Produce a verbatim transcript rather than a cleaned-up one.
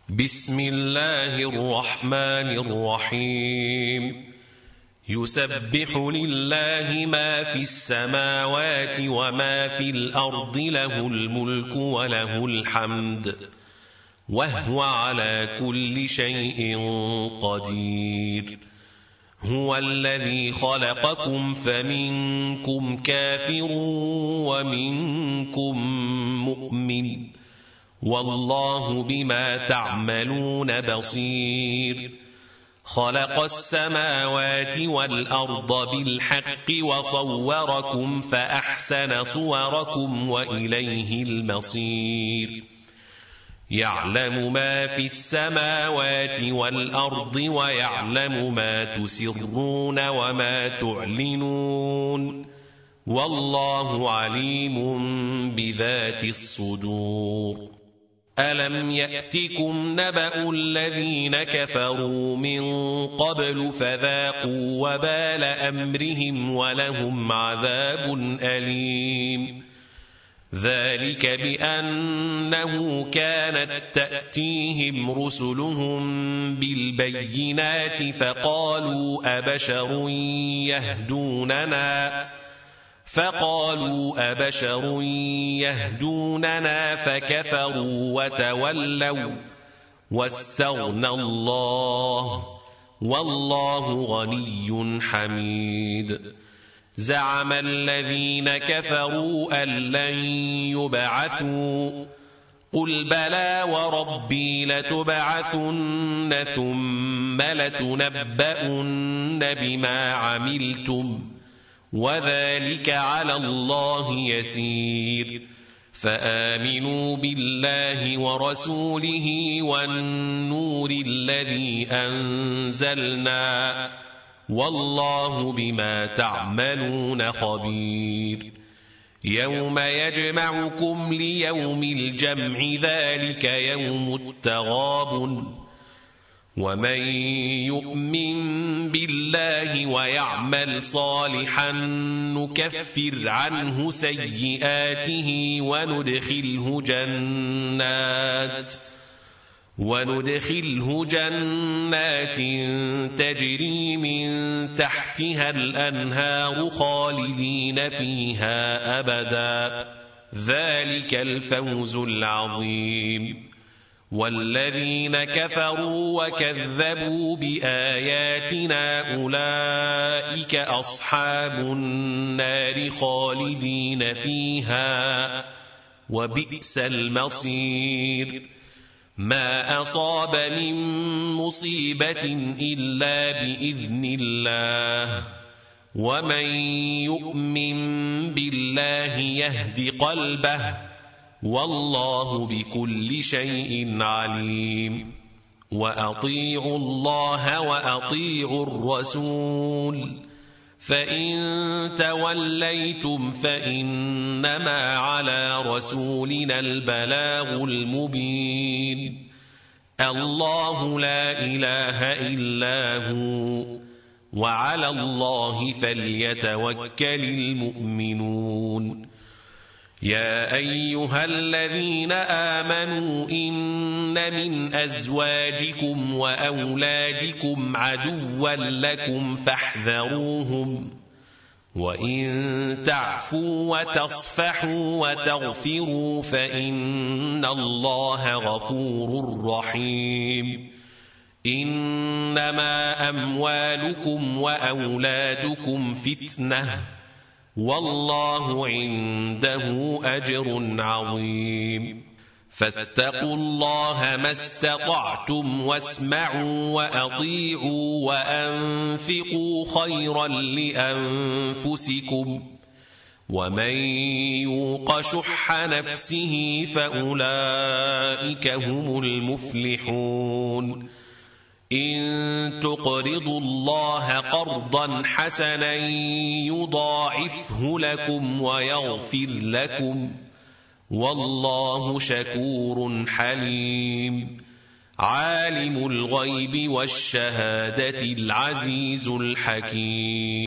بسم الله الرحمن الرحيم يسبح لله ما في السماوات وما في الأرض له الملك وله الحمد وهو على كل شيء قدير هو الذي خلقكم فمنكم كافر ومنكم مؤمن والله بما تعملون بصير خلق السماوات والأرض بالحق وصوركم فأحسن صوركم وإليه المصير يعلم ما في السماوات والأرض ويعلم ما تسرون وما تعلنون والله عليم بذات الصدور ألم يأتكم نبأ الذين كفروا من قبل فذاقوا وبال أمرهم ولهم عذاب أليم ذلك بأنه كانت تأتيهم رسلهم بالبينات فقالوا أبشر يهدوننا فقالوا أبشر يهدوننا فكفروا وتولوا واستغنى الله والله غني حميد زعم الذين كفروا أن لن يبعثوا قل بلى وربي لتبعثن ثم لتنبؤن بما عملتم وذلك على الله يسير فآمنوا بالله ورسوله والنور الذي أنزلنا والله بما تعملون خبير يوم يجمعكم ليوم الجمع ذلك يوم التغابن ومن يؤمن بالله ويعمل صالحا نكفر عنه سيئاته وندخله جنات وندخله جنات تجري من تحتها الأنهار خالدين فيها أبدا ذلك الفوز العظيم والذين كفروا وكذبوا بآياتنا أولئك أصحاب النار خالدين فيها وبئس المصير ما أصاب من مصيبة إلا بإذن الله ومن يؤمن بالله يهد قلبه والله بكل شيء عليم وأطيعوا الله وأطيعوا الرسول فإن توليتم فإنما على رسولنا البلاغ المبين الله لا إله إلا هو وعلى الله فليتوكل المؤمنون يا أيها الذين آمنوا إن من أزواجكم وأولادكم عدوا لكم فاحذروهم وإن تعفوا وتصفحوا وتغفروا فإن الله غفور رحيم إنما أموالكم وأولادكم فتنة والله عنده أجر عظيم فاتقوا الله ما استطعتم واسمعوا وأطيعوا وأنفقوا خيرا لأنفسكم ومن يوق شح نفسه فأولئك هم المفلحون إن تقرضوا الله قرضا حسنا يضاعفه لكم ويغفر لكم والله شكور حليم عالم الغيب والشهادة العزيز الحكيم